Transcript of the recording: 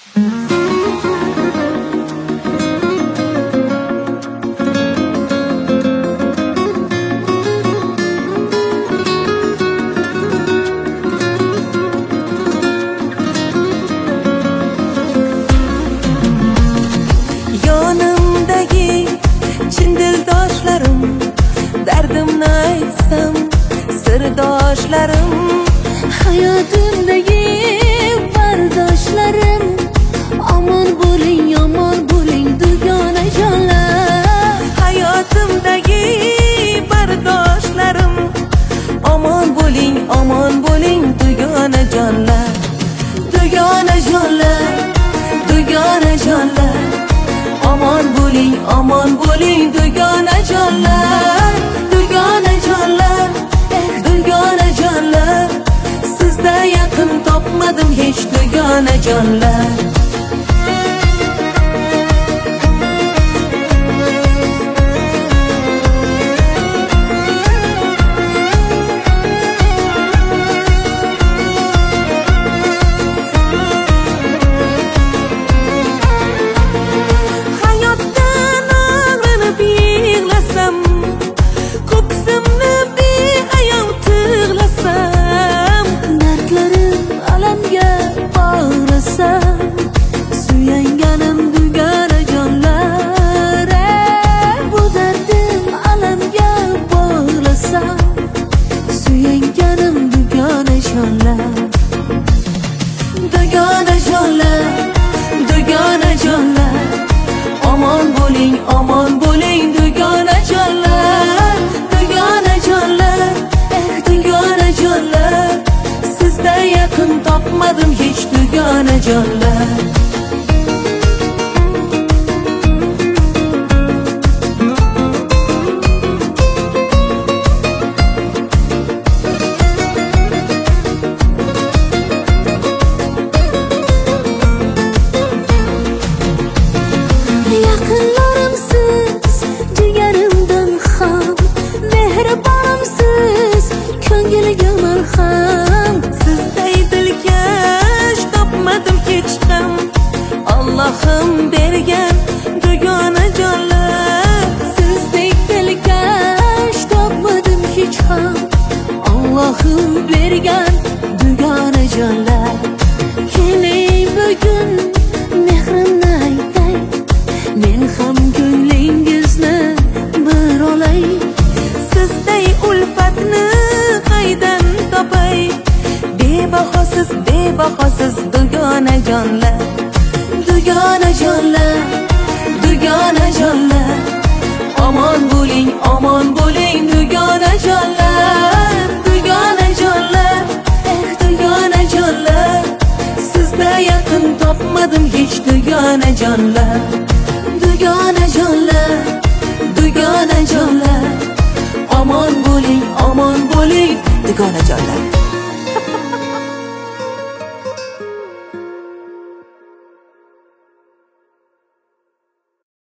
Yonimdagi chin dildoshlarim, dardimni aytsam sirdoshlarim, Hayotimdagi bardoshlarim, omon bo'ling dugona jonlar. hayotimdagi bardoshlarim, omon bo'ling dugona jonlar, dugona jonlar, dugona jonlar, omon bo'ling dugona jonlar, dugona jonlar, dugona jonlar, sizda yaqin topmadim hech dugona jonlar. Dugona jonlar, dugona jonlar, omon bo'ling dugona jonlar, dugona jonlar, dugona jonlar, sizda yaqin topmadim hech dugona jonlar. Yaqinlarimsiz jigarimdan ham, mehribonimsiz ko'ngilga malham. Sizday dilkash topmadim hech ham, Allohim bergan dugona jonlar. Sizdek dilkash topmadim hech ham, Allohim bergan dugona jonlar. Keling bugun mehrimni aytay, men ham ko'nglingizni bir olay. Sizday ulfatni qaydan topay, bebahosiz dugona jonlar, dugona jonlar, dugona jonlar, omon bo'ling dugona jonlar, dugona jonlar, dugona jonlar, sizda yaqin topmadim hech dugona jonlar, dugona jonlar, dugona jonlar, omon bo'ling dugona jonlar.